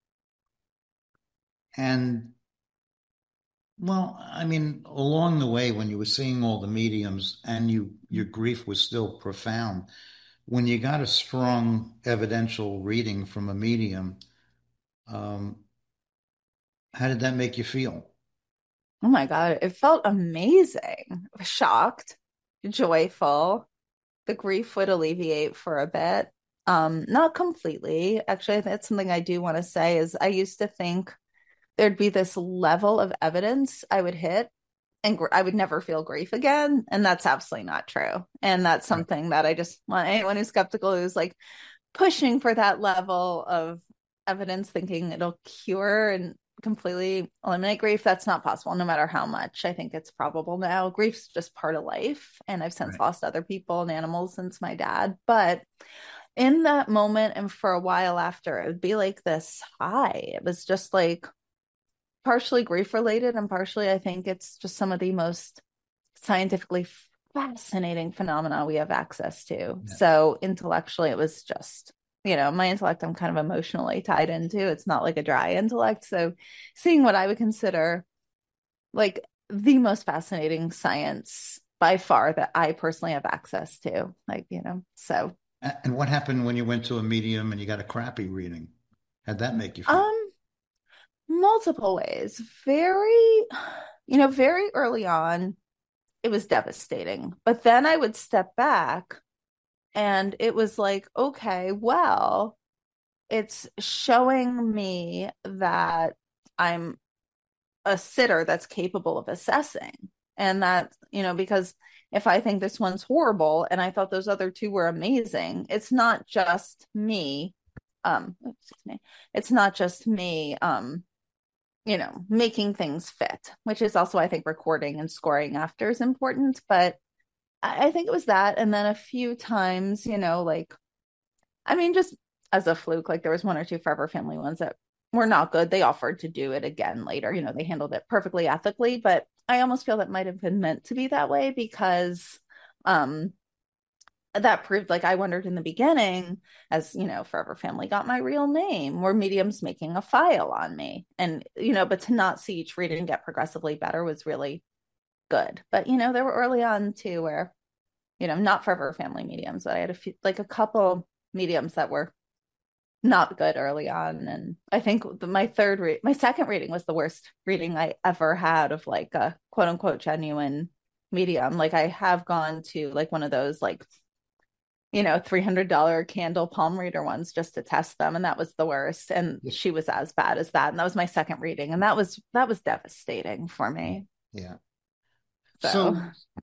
and well, I mean, along the way, when you were seeing all the mediums and you your grief was still profound, when you got a strong evidential reading from a medium, um, how did that make you feel? Oh my God, it felt amazing. I was shocked, joyful. The grief would alleviate for a bit. Um, not completely. Actually, that's something I do want to say is I used to think there'd be this level of evidence I would hit and gr- I would never feel grief again. And that's absolutely not true. And that's Right. something that I just want anyone who's skeptical who's like pushing for that level of evidence, thinking it'll cure and completely eliminate grief. That's not possible, no matter how much I think it's probable now. Grief's just part of life. And I've since Right. lost other people and animals since my dad. But in that moment and for a while after, it would be like this high. It was just like partially grief related and partially I think it's just some of the most scientifically fascinating phenomena we have access to. Yeah. So intellectually it was just, you know, my intellect I'm kind of emotionally tied into. It's not like a dry intellect. So seeing what I would consider like the most fascinating science by far that I personally have access to, like, you know, so And what happened when you went to a medium and you got a crappy reading? How'd that make you feel? um multiple ways. Very, you know, very early on it was devastating. But then I would step back and it was like, okay, well, it's showing me that I'm a sitter that's capable of assessing. And that, you know, because if I think this one's horrible and I thought those other two were amazing, it's not just me. Um, excuse me. It's not just me um you know, making things fit, which is also, I think, recording and scoring after is important. But I, I think it was that. And then a few times, you know, like, I mean, just as a fluke, like there was one or two Forever Family ones that were not good. They offered to do it again later. You know, they handled it perfectly ethically, but I almost feel that might have been meant to be that way because um that proved like I wondered in the beginning, as you know, Forever Family got my real name, were mediums making a file on me? And, you know, but to not see each reading get progressively better was really good. But, you know, there were early on too where, you know, not Forever Family mediums, but I had a few, like a couple mediums that were not good early on. And I think the, my third read, my second reading was the worst reading I ever had of like a quote unquote genuine medium. Like I have gone to like one of those like you know, three hundred dollars candle palm reader ones just to test them. And that was the worst. And Yeah. she was as bad as that. And that was my second reading. And that was, that was devastating for me. Yeah. So, So,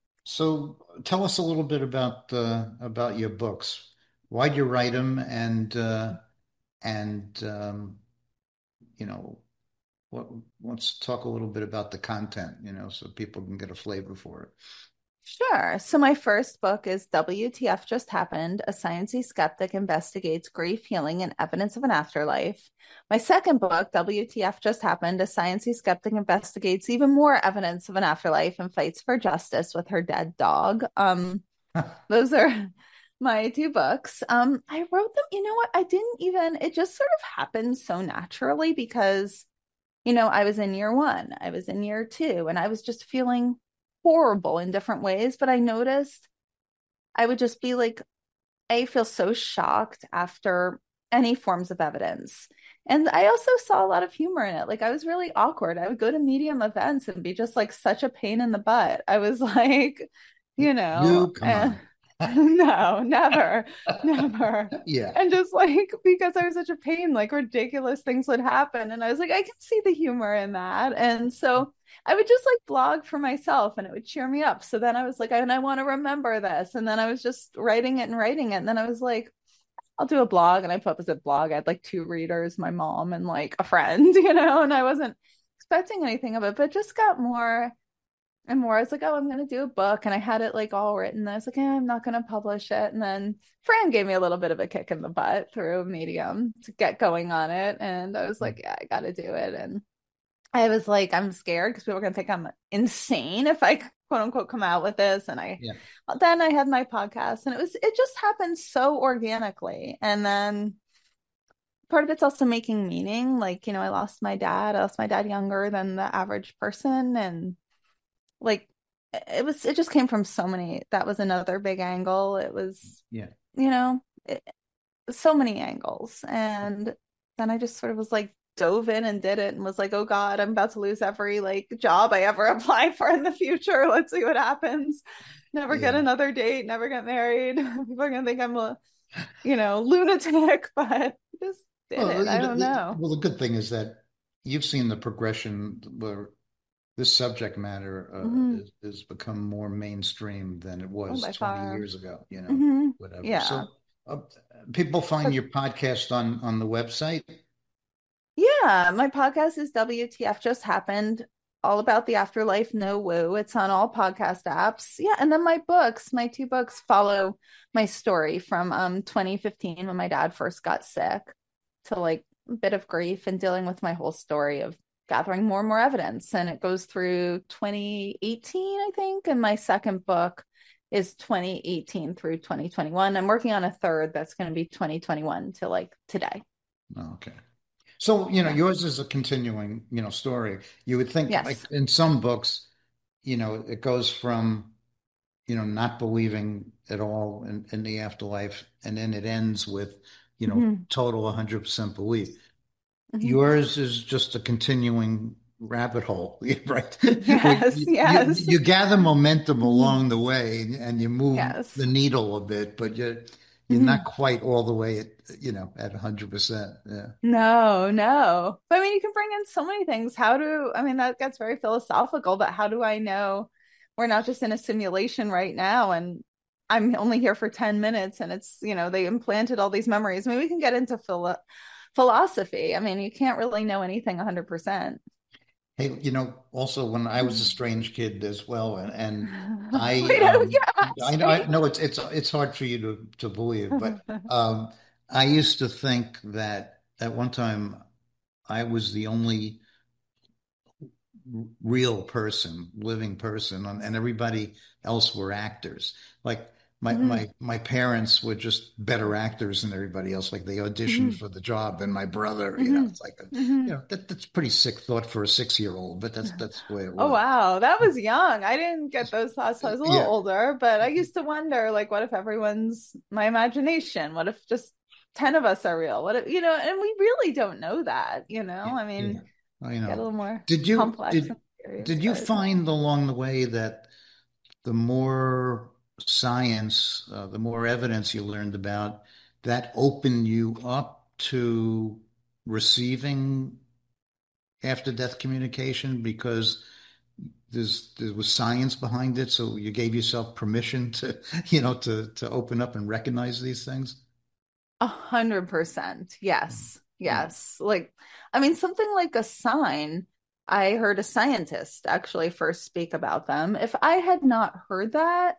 so tell us a little bit about uh, about your books. Why'd you write them, and uh, and um, you know, what, let's talk a little bit about the content, you know, so people can get a flavor for it. sure. So my first book is W T F Just Happened, A Sciencey Skeptic Investigates Grief, Healing, and Evidence of an Afterlife. My second book, W T F Just Happened, A Sciencey Skeptic Investigates Even More Evidence of an Afterlife and Fights for Justice with Her Dead Dog. Um, those are my two books. Um, I wrote them, you know what? I didn't even, it just sort of happened so naturally because, you know, I was in year one, I was in year two, and I was just feeling horrible in different ways. But I noticed I would just be like, I feel so shocked after any forms of evidence. And I also saw a lot of humor in it. Like I was really awkward. I would go to medium events and be just like such a pain in the butt. I was like, you know, You come and, on. no, never, never. Yeah. And just like, because I was such a pain, like ridiculous things would happen. And I was like, I can see the humor in that. And so I would just like blog for myself and it would cheer me up. So then I was like, and I want to remember this. And then I was just writing it and writing it. And then I was like, I'll do a blog. And I put up as a blog. I had like two readers, my mom and like a friend, you know, and I wasn't expecting anything of it, but it just got more and more. I was like, oh, I'm going to do a book. And I had it like all written. I was like, yeah, I'm not going to publish it. And then Fran gave me a little bit of a kick in the butt through Medium to get going on it. And I was like, yeah, I got to do it. And I was like, I'm scared because people are going to think I'm insane if I quote unquote come out with this. And I, Yeah. then I had my podcast and it was, it just happened so organically. And then part of it's also making meaning. Like, you know, I lost my dad. I lost my dad younger than the average person. And like, it was, it just came from so many, that was another big angle. It was, Yeah. you know, it, so many angles. And then I just sort of was like, dove in and did it and was like, oh God, I'm about to lose every like job I ever apply for in the future. Let's see what happens. Never Yeah. get another date, never get married. People are gonna think I'm a, you know, lunatic, but just did Well, it. I you know, don't the- know. Well, the good thing is that you've seen the progression where this subject matter uh, Mhm. is, has become more mainstream than it was Oh, by twenty far. years ago, you know, Mhm. whatever. Yeah. So uh, people find your podcast on on the website. Yeah, my podcast is W T F Just Happened, all about the afterlife, no woo. It's on all podcast apps. Yeah, and then my books, my two books follow my story from um twenty fifteen when my dad first got sick to like a bit of grief and dealing with my whole story of gathering more and more evidence. And it goes through twenty eighteen, I think. And my second book is twenty eighteen through twenty twenty-one. I'm working on a third that's going to be twenty twenty-one to like today. Oh, okay. So, you know, Yeah. yours is a continuing, you know, story. You would think Yes. like in some books, you know, it goes from, you know, not believing at all in, in the afterlife, and then it ends with, you know, Mhm. total one hundred percent belief. Mhm. Yours is just a continuing rabbit hole, right? Yes, You, yes. you, you gather momentum along the way and you move Yes. the needle a bit, but you're you're Mhm. not quite all the way at, you know, at one hundred percent. Yeah. No, no. But I mean, you can bring in so many things. How do, I mean, that gets very philosophical, but how do I know we're not just in a simulation right now and I'm only here for ten minutes and it's, you know, they implanted all these memories. I mean, we can get into philo philosophy. I mean, you can't really know anything one hundred percent. Hey, you know, also when I was a strange kid as well, and, and I, Wait, oh, um, yeah, I know, I strange. know it's it's it's hard for you to to believe, but um, I used to think that at one time I was the only real person, living person, and and everybody else were actors. Like my Mhm. my my parents were just better actors than everybody else. Like they auditioned Mhm. for the job, and my brother, you know, Mhm. it's like a, you Mhm. know, that that's pretty sick thought for a six year old, but that's that's the way it Oh was. wow, that was young. I didn't get those thoughts. I was a little Yeah, older, but I used to wonder, like, what if everyone's my imagination? What if just ten of us are real? What if, you know, and we really don't know that, you know? yeah, I yeah. mean, I get a know. little more Did you complex did and serious, did you but find along the way that the more science, uh, the more evidence you learned about, that opened you up to receiving after death communication because there's there was science behind it, so you gave yourself permission to, you know, to to open up and recognize these things. A hundred percent. Yes. Yeah. Yes. Like, I mean, something like a sign, I heard a scientist actually first speak about them. If I had not heard that,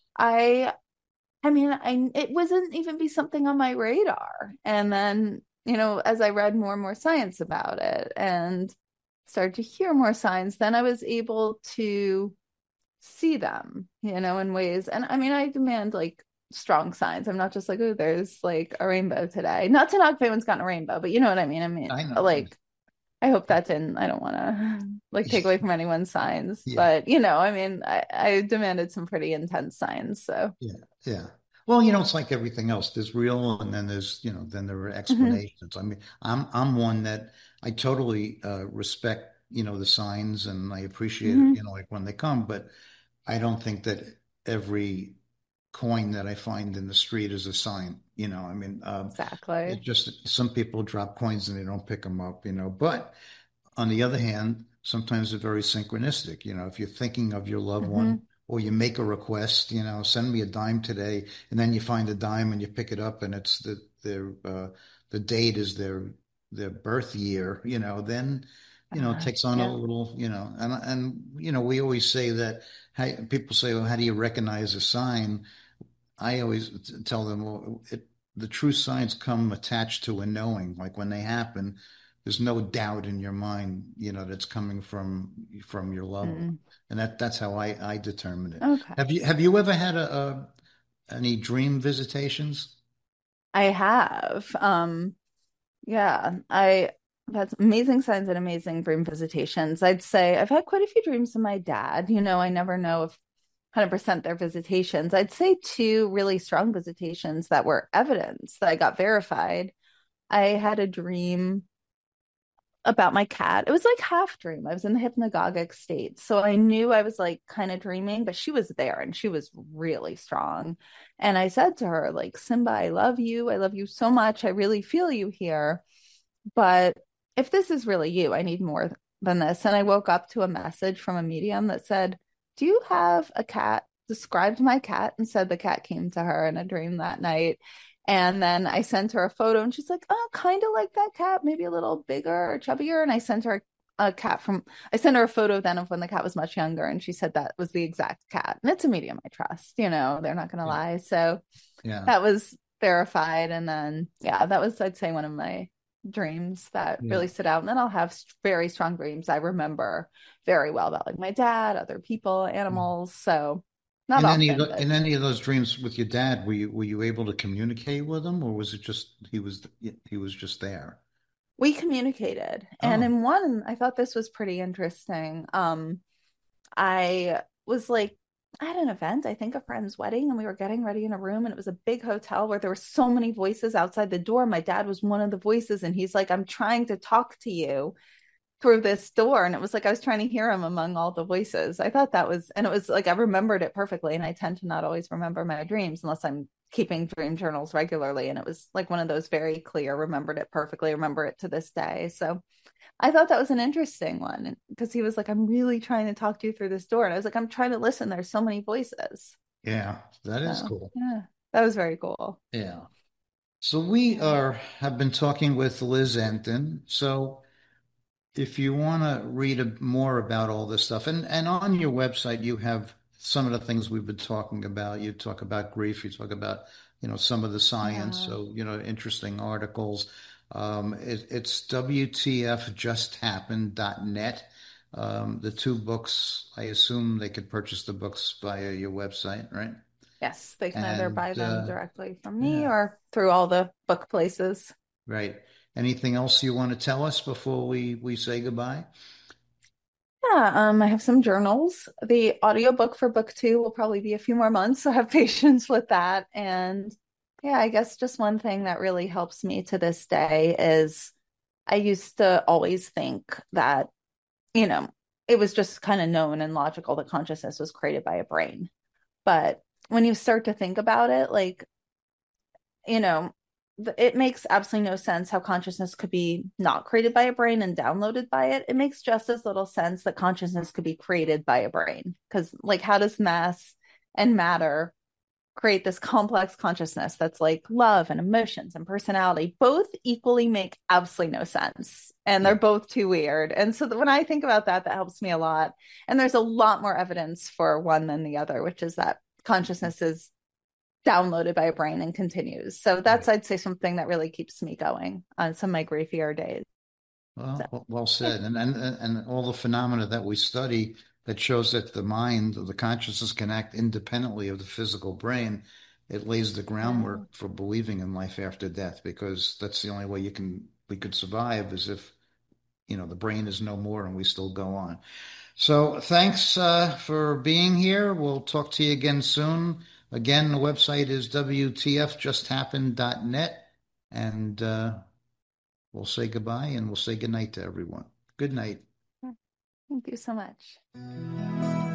I, I mean, I, it wasn't even be something on my radar. And then, you know, as I read more and more science about it and started to hear more signs, then I was able to see them, you know, in ways. And I mean, I demand like strong signs. I'm not just like, oh, there's like a rainbow today. Not to knock if anyone's gotten a rainbow, but you know what I mean? I mean, I know. like, I hope that didn't, I don't want to like take away from anyone's signs, Yeah. but you know, I mean, I, I demanded some pretty intense signs. So, Yeah. Yeah. Well, you know, it's like everything else. There's real, and then there's, you know, then there are mhm, explanations. I mean, I'm I'm one that I totally uh, respect, you know, the signs, and I appreciate it, you mhm, know, like when they come, but I don't think that every coin that I find in the street is a sign. You know, I mean, um, exactly. it just some people drop coins and they don't pick them up, you know. But on the other hand, sometimes they're very synchronistic. You know, if you're thinking of your loved one Hmm. or you make a request, you know, send me a dime today, and then you find a dime and you pick it up and it's the their uh, the date is their their birth year, you know, then you know it Uh, takes on a yeah. little, you know, and and you know we always say that. How, people say, well, how do you recognize a sign? I always tell them, well, it, the true signs come attached to a knowing. Like when they happen, there's no doubt in your mind, you know, that's coming from from your loved one, Mm, and that that's how I I determine it. okay. Have you have you ever had a, a any dream visitations? I have. Um, Yeah, I have had some amazing signs and amazing dream visitations. I'd say I've had quite a few dreams of my dad. You know, I never know if one hundred percent they're visitations. I'd say two really strong visitations that were evidence that I got verified. I had a dream about my cat. It was like half dream. I was in the hypnagogic state. So I knew I was like kind of dreaming, but she was there and she was really strong. And I said to her, like, Simba, I love you. I love you so much. I really feel you here. But if this is really you, I need more than this. And I woke up to a message from a medium that said, do you have a cat? Described my cat and said the cat came to her in a dream that night. And then I sent her a photo and she's like, oh, kind of like that cat, maybe a little bigger or chubbier. And I sent her a cat from, I sent her a photo then of when the cat was much younger. And she said that was the exact cat. And it's a medium I trust, you know, they're not going to Yeah, lie. So yeah, that was verified. And then, yeah, that was, I'd say, one of my dreams that yeah. really stood out. And then I'll have very strong dreams I remember very well about like my dad, other people, animals. So not In any of often, the, but in any of those dreams with your dad, were you were you able to communicate with him, or was it just he was he was just there? we communicated. And Oh, in one, I thought this was pretty interesting. Um, I was like at an event, I think a friend's wedding, and we were getting ready in a room, and it was a big hotel where there were so many voices outside the door. My dad was one of the voices, and he's like, I'm trying to talk to you through this door. And it was like I was trying to hear him among all the voices. I thought that was, and it was like I remembered it perfectly. And I tend to not always remember my dreams unless I'm keeping dream journals regularly. And it was like one of those very clear, remembered it perfectly, remember it to this day. So I thought that was an interesting one because he was like, I'm really trying to talk to you through this door. And I was like, I'm trying to listen. There's so many voices. yeah, that is So cool. yeah, that was very cool. Yeah. So we Yeah. are have been talking with Liz Enton. So if you want to read a, more about all this stuff, and and on your website you have some of the things we've been talking about. You talk about grief. You talk about you know some of the science. Yeah. So you know interesting articles. Um, it, it's W T F just happened dot net. Um, the two books. I assume they could purchase the books via your website, right? Yes, they can either And buy them uh, directly from me yeah. or through all the book places. Right. Anything else you want to tell us before we we say goodbye? Yeah, um, I have some journals. The audiobook for book two will probably be a few more months, so have patience with that. And yeah, I guess just one thing that really helps me to this day is I used to always think that, you know, it was just kind of known and logical that consciousness was created by a brain. But when you start to think about it, like, you know, it makes absolutely no sense how consciousness could be not created by a brain and downloaded by it. It makes just as little sense that consciousness could be created by a brain. Because, like, how does mass and matter create this complex consciousness that's like love and emotions and personality? Both equally make absolutely no sense. And they're both too weird. And so when I think about that, that helps me a lot. And there's a lot more evidence for one than the other, which is that consciousness is downloaded by a brain and continues. So that's, I'd say, something that really keeps me going on some of my griefier days. Well, So, well said. And, and and all the phenomena that we study that shows that the mind or the consciousness can act independently of the physical brain, it lays the groundwork yeah. for believing in life after death, because that's the only way you can we could survive, is if, you know, the brain is no more and we still go on. So thanks uh, for being here. We'll talk to you again soon. Again, the website is W T F just happened dot net, and uh, we'll say goodbye and we'll say goodnight to everyone. Good night. Thank you so much.